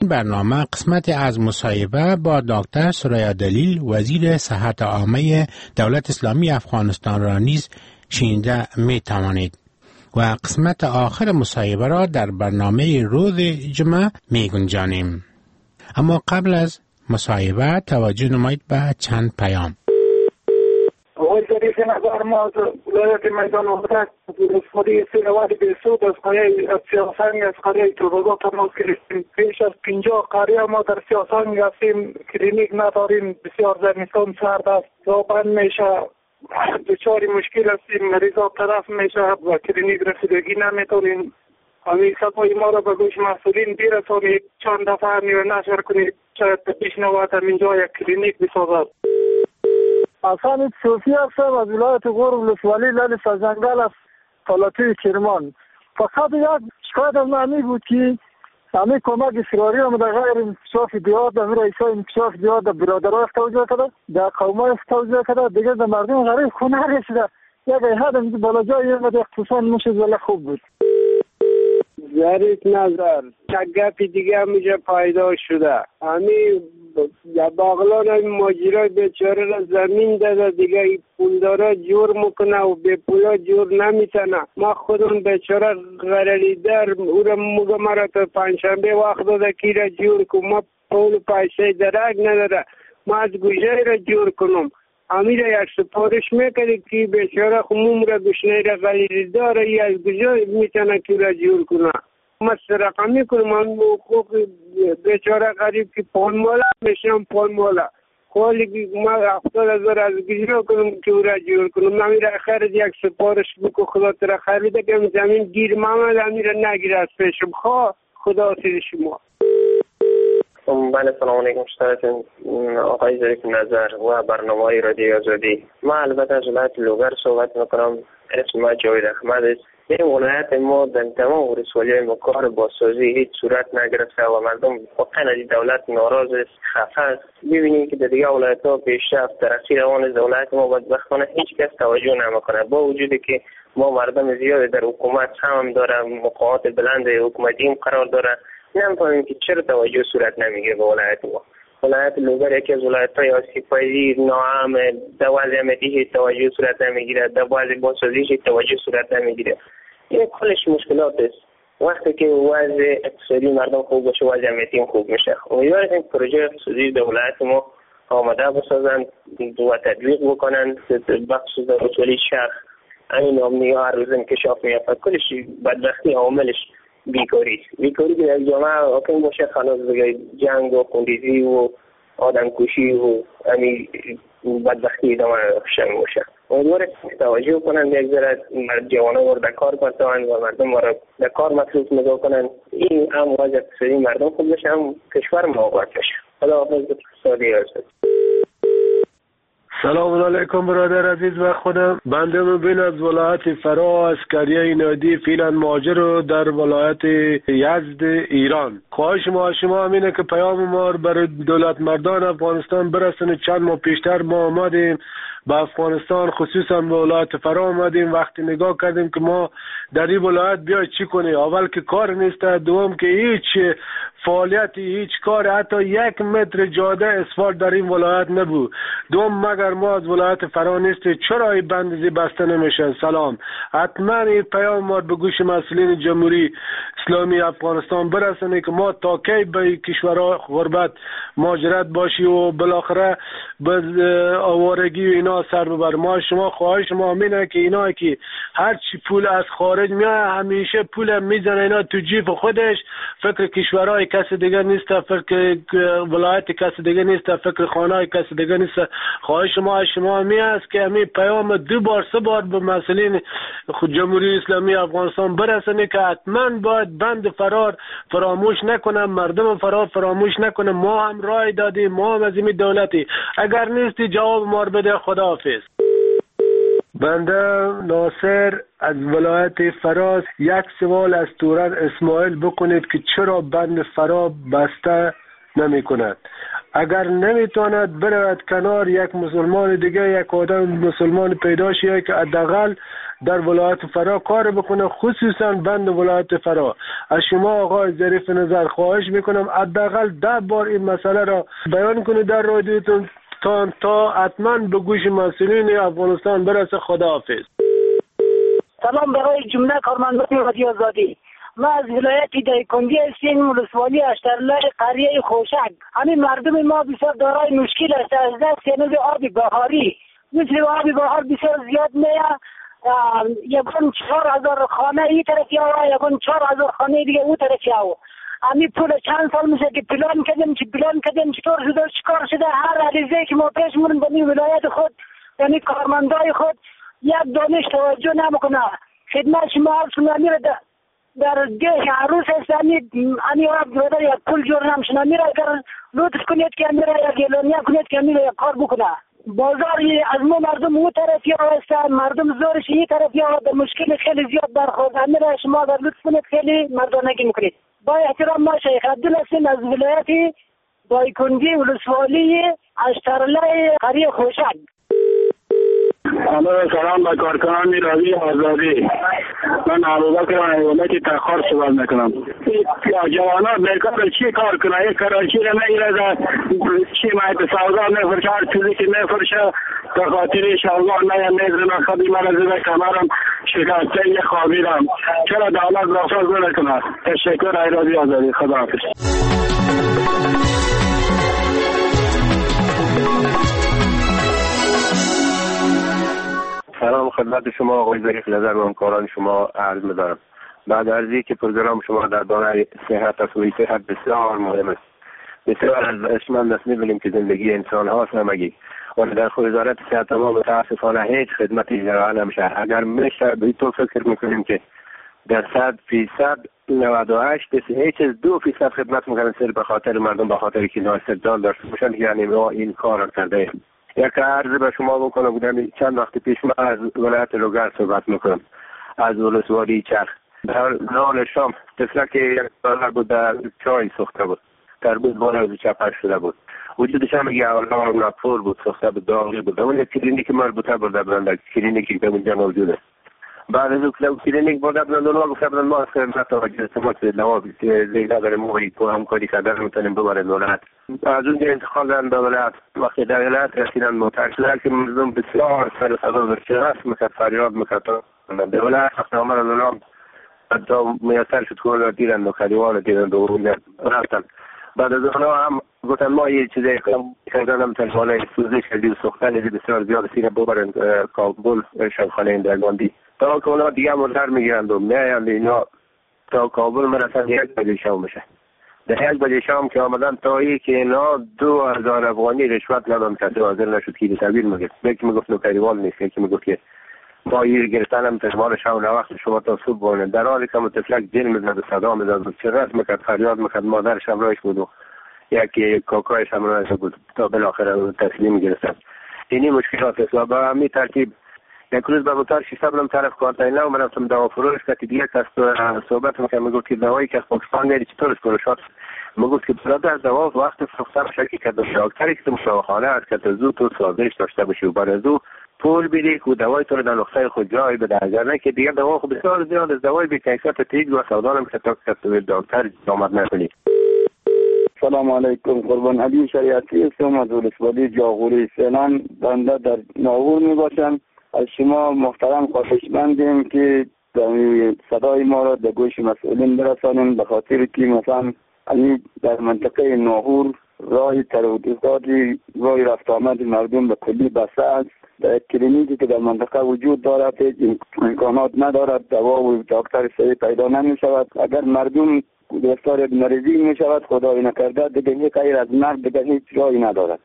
برنامه قسمت از مصاحبه با دکتر سریا دلیل وزیر صحت عامه دولت اسلامی افغانستان را نیز شنیده می توانید و قسمت آخر مصاحبه را در برنامه روز جمعه می گنجانیم. اما قبل از مصاحبه توجه نمایید به چند پیام. آقای ظریف نظر ما از ولایت میدان وحدت رسواری سیرواری بسود از قریه سیاسنگ از قریه توبگاه تماس گرفتیم. پیش از 50 قریه ما در سیاسنگ هستیم، کلینیک نداریم، بسیار زمستان سرد است، زابن میشه، دچار مشکل هستیم، مریضا طرف میشه و کلینیک رسیدگی نمیتونیم. همین صفای ما را به گوش مسئولین برسانید، چند دفعه نشر کنید، شاید پیشنهاد همین جا یک کلینیک بسازد. حسن صوفی هستم از ولایت غور ولسوالی لال سرجنگل از طالعاتی کرمان. فقط یک شکایت از من بود که همین کمک اصراری هم در غیر انکشاف دیاد، در رئیسای انکشاف دیاد در برادرها توجیه کرده، در قومها توجیه کرده، دیگه در مردم غریب خونه رسیده. یک ایهاد هم بالا جایی هم در اختصاص میشه ولی خوب بود. ظریف نظر یک گپی دیگه همیشه پیدا شده. همین باغلان هم ماجرای بیچاره را زمین داده، دیگه پولدارا جور میکنه و به پولا جور نمیتنه. ما خودم بیچاره غرریدر او را موگه مرا تا پنجشنبه وقت داده که را جور کنم. ما پول پیسه درک نداره، ما از گوشه را جور کنم. امیر یک سپارش میکنه که بیچاره خموم را گشنه را غریریدار ای از گوشه میتنه که را جور کنه. ما سرقه میکنم، من حقوق بیچاره غریب که پول مالا میشم پول مالا خالی ما 70,000 از گیجرا کنم که او را جور کنم. امیر خرید یک سپارش بکو خدا تر خریده که زمین گیر محمد امیر نگیر از پیشم خدا سید شما. بله سلام علیکم شتایتون آقای ظریف نظر و برنامه رادیو آزادی. ما البته از ولایت لوگر صحبت میکنم. اسم ما جاوید احمد است. این ولایت ما در تمام ولسوالی ما کار بازسازی هیچ صورت نگرفته و مردم واقعا از دولت ناراض است، خفه است. ببینید که در دیگه ولایت ها پیشرفت ترقی روان است، دولت ما بدبختانه هیچ کس توجه نمیکنه، با وجودی که ما مردم زیادی در حکومت هم داره، مقامات بلند حکومتی هم قرار داره. نمی‌فهمیم که چرا توجه صورت نمیگیره به ولایت ما. ولایت لوگر یکی از ولایت‌های آسیب‌پذیر ناام، در وضع امنیتی توجه صورت نمیگیره، در وضع بازسازی توجه صورت نمیگیره. این کلش مشکلات است. وقتی که وضع اقتصادی مردم خوب باشه، وضع امنیتی خوب میشه. امیدوارم این پروژه اقتصادی در ولایت ما آماده بسازند و تطبیق بکنند. بخصوص در ولسوالی شهر همین امنی هر روز انکشاف می‌یافت. کلش بدبختی عاملش بیکاری که در جامعه حاکم باشه، خلاص دیگه جنگ و خونریزی و آدم کشی و همین بدبختی ادامه باشه. امیدوارم توجه کنند، یک ذره جوانان رو در کار بستند و مردم رو در کار مصروف نگاه کنند. این هم وضع اقتصادی مردم خوب بشه، هم کشور ما آباد بشه. خداحافظ. اقتصادی هست. سلام علیکم برادر عزیز و خودم. بنده مبین از ولایت فرا از کریه نادی فعلا مهاجر در ولایت یزد ایران. خواهش ما شما همینه که پیام ما برای دولت مردان افغانستان برسونه. چند ماه پیشتر ما آمدیم به افغانستان، خصوصا به ولایت فرا آمدیم. وقتی نگاه کردیم که ما در این ولایت بیاید چی کنیم، اول که کار نیست، دوم که هیچ فعالیتی، هیچ کار، حتی 1 متر جاده اسفالت در این ولایت نبود. دوم مگر ما از ولایت فرا نیست، چرا این بندزی بسته نمیشن؟ سلام. حتما این پیام ما به گوش مسئولین جمهوری اسلامی افغانستان برسونه که ما تا کی به کشورهای غربت مهاجرت باشی و بالاخره به آوارگی و اینا سر ببر. ما شما خواهش ما همینه که اینا که هر چی پول از خارج میاد همیشه پول میزنه اینا تو جیب خودش، فکر کشورهای کسی دیگه نیست، فکر ولایت کسی دیگه نیست، فکر خانه کسی دیگه نیست. خواهش ما شما می است که همین پیام 2 بار 3 بار به مسئولین جمهوری اسلامی افغانستان برسونه که حتما باید بند فرار فراموش نکنه، مردم فرار فراموش نکنه. ما هم رای دادیم، ما هم از این دولتی، اگر نیستی جواب ما رو بده. خداحافظ. بنده ناصر از ولایت فراز. یک سوال از تورن اسماعیل بکنید که چرا بند فرا بسته نمی کند. اگر نمیتواند برود کنار یک مسلمان دیگه، یک آدم مسلمان پیدا شه که حداقل در ولایت فرا کار بکنه، خصوصا بند ولایت فرا. از شما آقای ظریف نظر خواهش میکنم حداقل 10 بار این مسئله را بیان کنید در رادیوتون تا حتما به گوش مسئولین افغانستان برسه. خداحافظ. سلام برای جمله کارمندان رادیو آزادی. ما از ولایت دایکنډی هستیم، ولسوالی اشترلای قریه خوشک. همین مردم ما بسیار دارای مشکل است از دست یعنی آب بهاری. مثل آب بهار بسیار زیاد میاد. یکون 4000 خانه این طرف یا یکون 4000 خانه دیگه اون طرف یا. همین پول چند سال میشه که پلان کردیم چطور شده چیکار شده. هر عریضه که ما پیش می‌بریم به ولایت خود یعنی کارمندای خود یک دانش توجه نمیکنه. خدمت شما عرض میره در ده عروس است انی آب برای یک پول جور نمیشه. میره اگر لطف کنید که میره یک اعلانیه کنید که میره یک کار بکنه. بازاری از ما مردم اون طرف یا هستن، مردم زورش این طرف یا در مشکل خیلی زیاد برخورد. میره شما در لطف کنید خیلی مردانگی میکنید. با احترام ما شیخ عبدالحسین از ولایت دایکنډی ولسوالی اشترلای قریه خوشک. سلام به کارکنان رادیو آزادی. من ابوبکر ولایت تخار صحبت میکنم. جوانان بیکار چی کار کنه؟ یک کراچی را نگیره چی مایت سودا میفرشه، هر چیزی که میفرشه به خاطر شلوار میزنه. خودی من زده کمرم شکسته یه خوابیدم. چرا دولت راساز نکنه؟ تشکر ای رادیو آزادی. خداحافظ. سلام خدمت شما آقای ظریف نظر و همکاران شما عرض می‌دارم. بعد ارزی که پروگرام شما در باره صحت است و صحت بسیار مهم است. بسیار از اشمال دست می‌بینیم که زندگی انسان هاست همگی. ولی در خود وزارت صحت ما متاسفانه هیچ خدمتی ارائه نمیشه. اگر میشه به تو فکر میکنیم که در 100% 98 هیچ 2% خدمت میکنن صرف به خاطر مردم، به خاطر که استعداد داشته باشن. یعنی ما این کار را کرده ایم. یک عرض به شما بکنم. بودم چند وقت پیش ما از ولایت لوگر صحبت میکنم، از ولسوالی چرخ. در نان شام تفلک $1 بود، در چای سخته بود، تربوز بالا از چپش شده بود، وجودش هم $1 نپور بود، سخته بود، داغی بود. اون کلینیک مربوطه برده بودن، در کلینیکی که اونجا موجود است. بعد از اون کلینیک برده بودن اونها گفته بودن ما از خدمت توجه استماس دوا زیده داریم موی تو همکاری کردن میتونیم ببریم ولایت. از اونجا انتقال دادن به ولایت. وقتی در ولایت رسیدن معترض شدن که مردم بسیار سر صدا برچه میکرد، فریاد میکرد. به ولایت وقتی آمدن اونها حتی میسر شد که دیدن و کلیوان دیدن و رفتن. بعد از اونها هم گفتن ما یه چیزی کردن هم تلفانه سوزش شدید و سختن بسیار زیاد سینه ببرن کابل شبخانه این درگاندی. تا که اونا دیگه مردر میگیرند و میایند اینا تا کابل مرسن 1 بجه شام میشه. در 1 بجه شام که آمدن تا ای که اینا 2000 افغانی رشوت ندادن، کسی حاضر نشد که تحویل میگه. یکی میگفت نوکریوال نیست، یکی میگفت که ما یه گرفتن هم تحوال شام وقت شما تا صبح بانه. در حالی که متفلک جل میزد و صدا میزد و چرت میکرد، فریاد میکرد. مادرش هم رایش بود و یکی کاکایش هم رایش بود تا بالاخره تسلیم گرفتن. اینی مشکلات است و به همین ترتیب یک روز به موتور شیشه بودم طرف کارتاینا و رفتم دوا فروش که دیگه کس صحبت میکنم. میگفت که دوایی که از پاکستان میاری چطور است فروشات؟ میگفت که برادر دوا وقت فروختن شکی که دکتری که مشاورخانه است که تو تو سازش داشته باشی و برای او پول بدی که دوای تو رو در نقطه خود جای بده. اگر نه که دیگه دوا خود بسیار زیاد از دوای بی‌کیفیت تیج و سودا هم که تا دکتر آمد نکنی. سلام علیکم. قربان علی شریعتی هستم از ولسوالی جاغوری فعلا بنده در ناور می باشم. از شما محترم خواهشمندیم که صدای ما را در گوش مسئولین برسانیم، به خاطر که مثلا در منطقه ناهور راه ترودیزادی راه رفت آمد مردم به کلی بسته است. در کلینیکی که در منطقه وجود دارد امکانات ندارد، دوا و دکتر صحیح پیدا نمی شود. اگر مردم گرفتار مریضی می شود خدای نکرده دیگه غیر از مرگ دیگه هیچ راهی ندارد.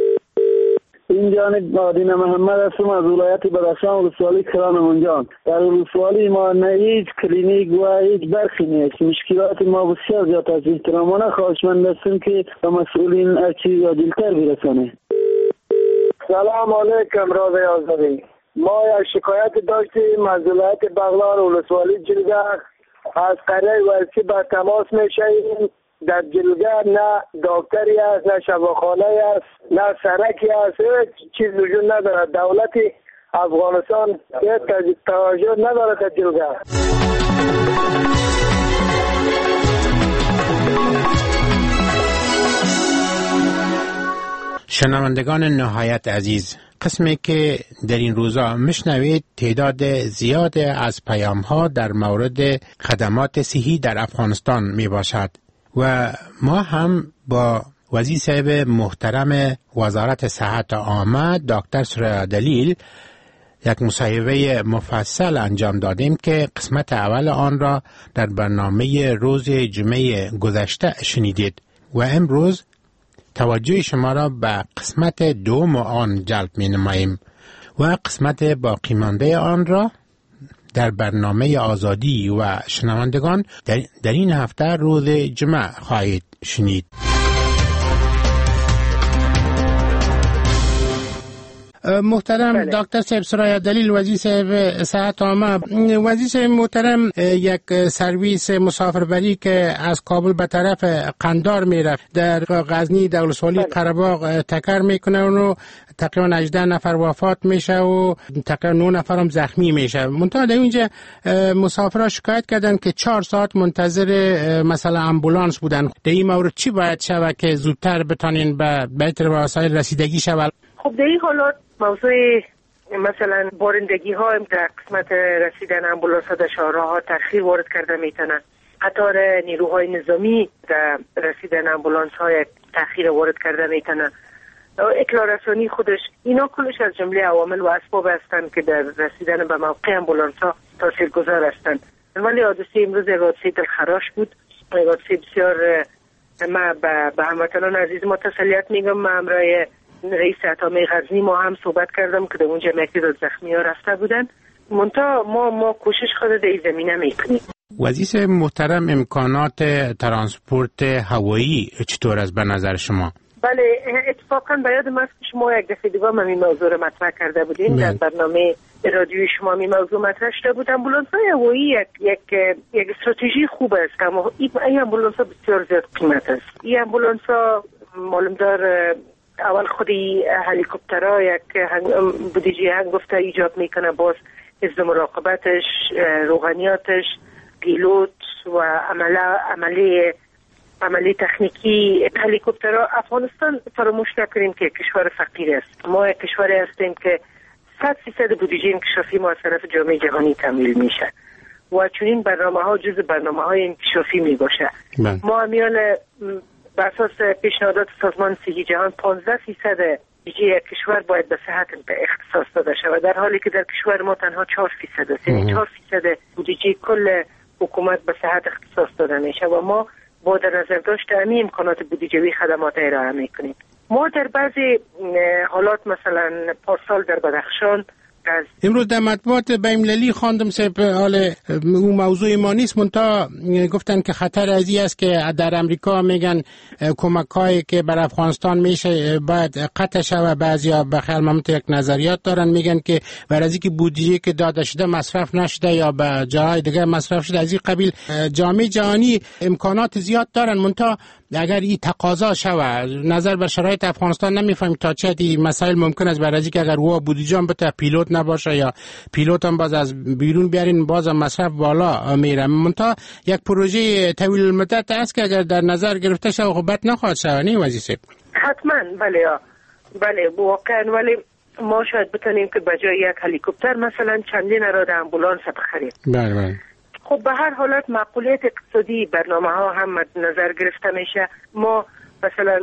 این جانب مدینه محمد هستم از ولایت بدخشان ولسوالی کران منجان. در ولسوالی ما نه هیچ کلینیک و هیچ برخی نیست. مشکلات ما بسیار زیاد است. احترامانه خواهشمند هستم که به مسئولین هرچی عاجل‌تر برسانه. سلام علیکم رادیو آزادی. ما یک شکایت داشتیم از ولایت بغلان ولسوالی جلگه. از قریه ورسی به تماس میشیم در جلگه نه دکتری است، نه شفاخانه است، نه سرکی است، هیچ چیز وجود ندارد. دولت افغانستان توجه ندارد در جلگه. شنوندگان نهایت عزیز، قسمی که در این روزا میشنوید تعداد زیاد از پیام ها در مورد خدمات صحی در افغانستان می باشد و ما هم با وزیر صاحب محترم وزارت صحت عامه دکتر سریا دلیل یک مصاحبه مفصل انجام دادیم که قسمت اول آن را در برنامه روز جمعه گذشته شنیدید و امروز توجه شما را به قسمت دوم آن جلب می نماییم و قسمت باقی مانده آن را در برنامه آزادی و شنوندگان در این هفته روز جمعه خواهید شنید. محترم دکتر صاحب سریا دلیل وزیر صاحب صحت عامه، وزیر صاحب محترم، یک سرویس مسافربری که از کابل به طرف قندار میره در غزنی در ولسوالی قره‌باغ تکر میکنه و تقریبا 18 نفر وفات میشه و تقریبا 9 نفر هم زخمی میشه. منتها در اینجا مسافرها شکایت کردن که 4 ساعت منتظر مثلا امبولانس بودن. در این مورد چی باید شود که زودتر بتونین به بهتر وسایل رسیدگی شود؟ خب در این حالات موضوع مثلا بارندگی ها در قسمت رسیدن امبولانس ها در شهرها ها تأخیر وارد کرده میتونه. قطار نیروهای نظامی در رسیدن امبولانس ها تأخیر وارد کرده میتونه. اطلاع رسانی خودش اینا کلش از جمله عوامل و اسباب هستند که در رسیدن به موقع امبولانس ها تاثیرگذار هستند. ولی حادثه امروز حادثه دلخراش بود، حادثه بسیار ما به هموطنان عزیز ما تسلیت میگم. ما همراه رئیس اتمی غزنی ما هم صحبت کردم که در اونجا تعداد زخمی ها رفته بودن. منتها ما کوشش خود در این زمینه میکنیم. وزیر محترم، امکانات ترانسپورت هوایی چطور است به نظر شما؟ بله، اتفاقا به یادم است که شما یک دفعه دیگه این موضوع رو مطرح کرده بودین. در برنامه رادیویی شما این موضوع مطرح شده بود. امبولانس های هوایی یک استراتژی خوب است، اما این امبولانس ها بسیار زیاد قیمت است. این امبولانس ها معلوم دار اول خودی هلیکوپترها یک بودجه هنگفته ایجاب میکنه، باز حفظ مراقبتش، روغنیاتش، پیلوت و عملی تکنیکی هلیکوپترها. افغانستان فراموش نکنیم که کشور فقیر است. ما یک کشوری هستیم که 100% بودجه انکشافی ما از طرف جامعه جهانی تمویل میشه و چنین برنامه‌ها جزو برنامه‌های انکشافی میباشه. ما میان بر اساس پیشنهادات سازمان صحی جهان 15% بودجه کشور باید به صحت اختصاص داده شود، در حالی که در کشور ما تنها 4% است. یعنی 4% بودجه کل حکومت به صحت اختصاص داده میشه و ما با در نظر داشت همین امکانات بودجه‌ای خدمات ارائه میکنیم. ما در بعضی حالات مثلا پارسال در بدخشان امروز در مطبوعات بین‌المللی خواندم صاحب، حال اون موضوع ما نیست، منتها گفتن که خطر ازی است که در امریکا میگن کمک‌هایی که بر افغانستان میشه باید قطع شود. بعضیا به خیال ممت یک نظریات دارن، میگن که برای از اینکه بودجه که داده شده مصرف نشده یا به جاهای دیگه مصرف شده، از این قبیل جامعه جهانی امکانات زیاد دارن، منتها اگر این تقاضا شود نظر بر شرایط افغانستان نمیفهمیم تا چه حدی مسائل ممکن است. برای اینکه اگر هوا بودجه هم بته پیلوت نباشه یا پیلوت هم باز از بیرون بیارین، باز هم مصرف بالا میره. منتها یک پروژه طویل المدت است که اگر در نظر گرفته شود خب بد نخواهد شود. نه وزیر صاحب؟ حتما بله واقعا. ولی ما شاید بتونیم که بجای یک هلیکوپتر مثلا چندین اراده امبولانس بخریم. بله. خب به هر حالت معقولیت اقتصادی برنامه ها هم مد نظر گرفته میشه. ما مثلا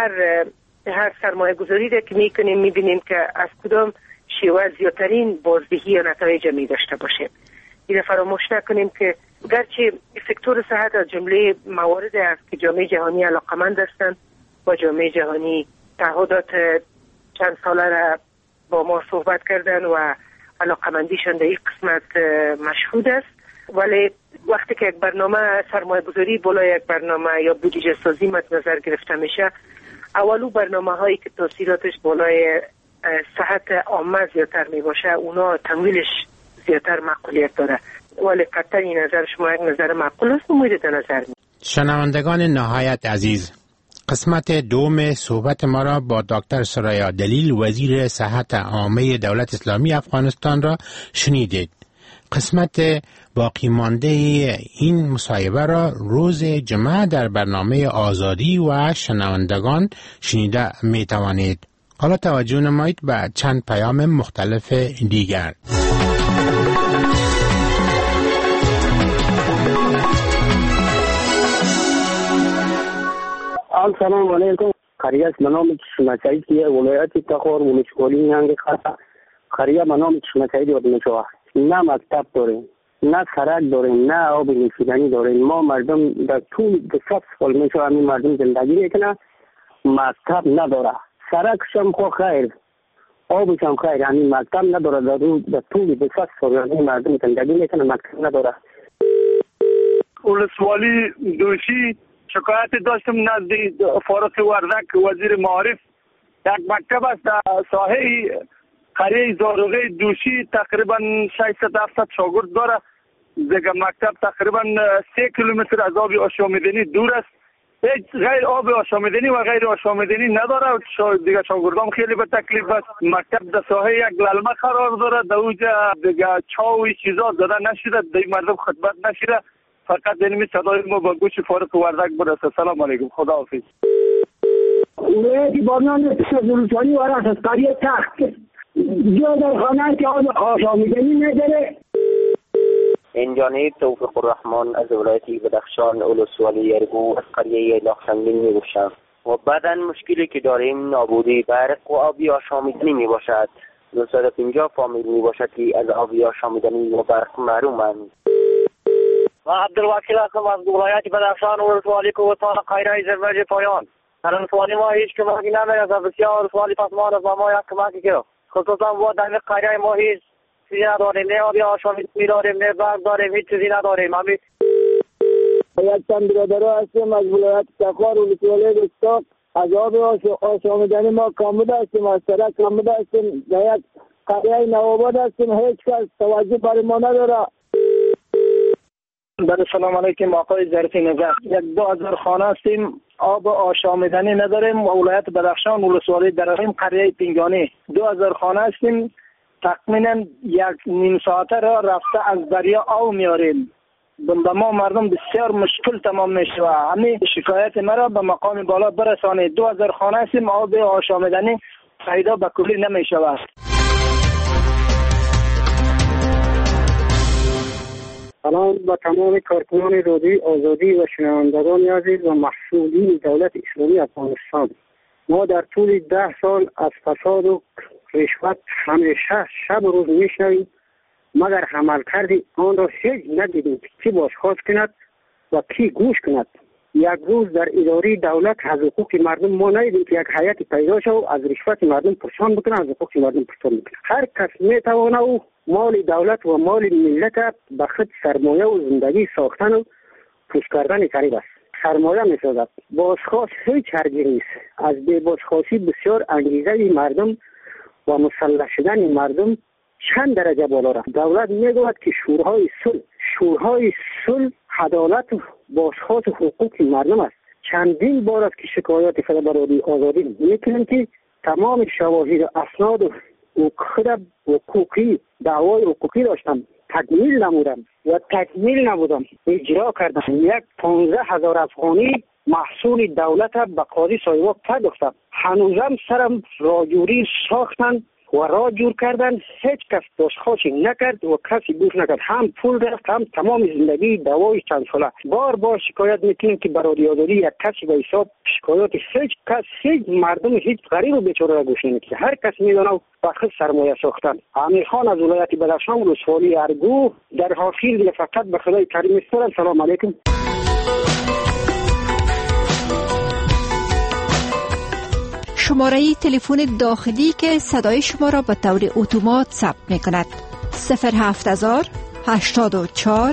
هر سرمایه گذاری که میکنیم میبینیم که از کدام شیوه زیادترین بازدهی یا نتایج می داشته باشه. این فراموش نکنیم که گرچه سکتور صحت از جمله مواردی است که جامعه جهانی علاقمند هستند و جامعه جهانی تعهدات چند ساله را با ما صحبت کردن و علاقمندیشان در این قسمت مشهود است، ولی وقتی که یک برنامه سرمایه گذاری بالای یک برنامه یا بودجه سازی مد نظر گرفته میشه، اولو برنامه هایی که تاثیراتش بالای صحت عامه زیادتر می باشه اونا تمویلش زیادتر معقولیت داره. ولی قطعا این نظر شما یک نظر معقول است و مورد نظر می. شنوندگان نهایت عزیز، قسمت دوم صحبت ما را با دکتر سریا دلیل وزیر صحت عامه دولت اسلامی افغانستان را شنیدید. قسمت باقی مانده این مصاحبه را روز جمعه در برنامه آزادی و شنوندگان شنیده می توانید. حالا توجه نمایید به چند پیام مختلف دیگر. سلام علیکم. قریه است منام شمسایی که ولایت تخار ولسوالی هنگ قریه منام شمسایی دیواد میشوه. نه مکتب داریم، نه سرک داریم، نه آب نوشیدنی داریم. ما مردم در طول 200 سال میشوه همین مردم زندگی میکنه، مکتب نداره، سرکش هم خو خیر، آبش هم خیر، همین مکتب نداره. در طول 200 سال همین مردم زندگی میکنه، مکتب نداره. ولسوالی دوشی شکایت داشتم نزد فاروق وردک وزیر معارف. یک مکتب است در ساحه قریه زاروغه دوشی، تقریبا 600-700 شاگرد داره. دیگه مکتب تقریبا 3 کیلومتر از آب آشامیدنی دور است. هیچ غیر آب آشامیدنی و غیر آشامیدنی نداره. دیگه شاگردان خیلی به تکلیف است. مکتب در ساحه یک للمه قرار داره، در اوجا دیگه چاوی چیزا زده نشده، دیگه مردم خدمت نشده. فقط اینمی صدای ما با گوش فاروق وردک برسه. سلام علیکم، خداحافظ. ولایت بارنان ولسوالی و راست قریه تخت جا در خانه که آب آشامیدنی نداره. انجانب توفیق الرحمن از ولایت بدخشان ولسوالی ارگو از قریه لاخسنگین می باشم. و بعدا مشکلی که داریم نابودی برق و آبی آشامیدنی می باشد. 250 فامیل می باشد که از آبی آشامیدنی و برق محرومند. و عبدالوکیل هستم از ولایت بدخشان ولسوالی کوهستان قریه زرمج پایان. در ولسوالی ما هیچ کمکی نمی‌رسد. بسیار ولسوالی پسمان از ما یک کمکی که خصوصا با در قریه ما هیچ چیزی نداریم، نه آبی آشامیدنی داریم، نه برق داریم، هیچ چیزی نداریم. همین یک تن برادرها هستیم از ولایت تخار ولسوالی رستاق. از آب آشامیدنی ما کامل هستیم، از سرک کامل هستیم. در یک قریه نوآباد هستیم، هیچ کس توجه برای ما نداره. بله سلام علیکم آقای ظریف نظر. 2000 خانه هستیم، آب آشامیدنی نداریم. ولایت بدخشان ولسوالی درهم قریه پینگانی 2000 خانه هستیم. تقریبا 1.5 ساعته را رفته از دریا آب میاریم. به ما مردم بسیار مشکل تمام میشه و همین شکایت مرا به مقام بالا برسانید. 2000 خانه هستیم، آب آشامیدنی پیدا به کلی نمیشود. سلام به تمام کارکنان رادیوی آزادی و شنوندگان عزیز و مسئولین دولت اسلامی افغانستان. ما در طول 10 سال از فساد و رشوت همیشه شب و روز میشنویم، مگر عملکرد آن را هیچ ندیدیم که کی بازخواست کند و کی گوش کند. یک روز در اداره دولت از حقوق مردم ما ندیدیم که یک هیئت پیدا شد و از رشوت مردم پرسان بکنه، از حقوق مردم پرسان بکنه. هر کس میتواند و مال دولت و مال ملت به خود سرمایه و زندگی ساختن و پوش کردن قریب است. سرمایه میسازد. بازخواست هیچ هرگز نیست. از بی بازخواستی بسیار انگیزه مردم و مسلح شدن مردم چند درجه بالا رفت. دولت میگوید که شورهای صلح عدالت و بازخواست حقوق مردم است. چندین بار است که شکایات خود برای آزادی میکنیم که تمام شواهد و اسناد و خود حقوقی دعوای حقوقی داشتم، تکمیل نمودم اجرا کردم. 15,000 افغانی محصول دولت به قاضی سایواک پرداختم. هنوزم سرم راجوری ساختن و را جور کردن، هیچ کس بازخواستی نکرد و کسی گوش نکرد. هم پول رفت، هم تمام زندگی دوای چند ساله. بار شکایت میکنیم که برای آزادی یک کسی به حساب شکایات هیچ کس، هیچ مردم، هیچ غریب و بیچاره را گوش نمیکنه. هر کس میدونه با خود سرمایه ساختن. امیر خان از ولایت بدخشان ولسوالی ارگو در حافظ فقط به خدای کریم میسپارم. سلام علیکم. شماره تلفن داخلی که صدای شما را به طور اتومات ثبت می کند 07000 84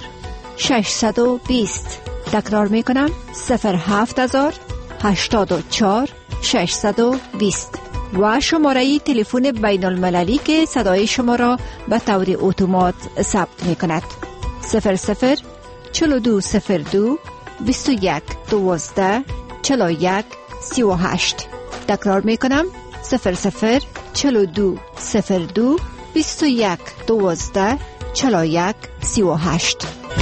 620. تکرار می کنم 07000 84 620 و شماره تلفن بین المللی که صدای شما را به طور اتومات ثبت می کند 00 4202 21 12 41 38. تکرار می کنم 00 42 02 21 12 41 38.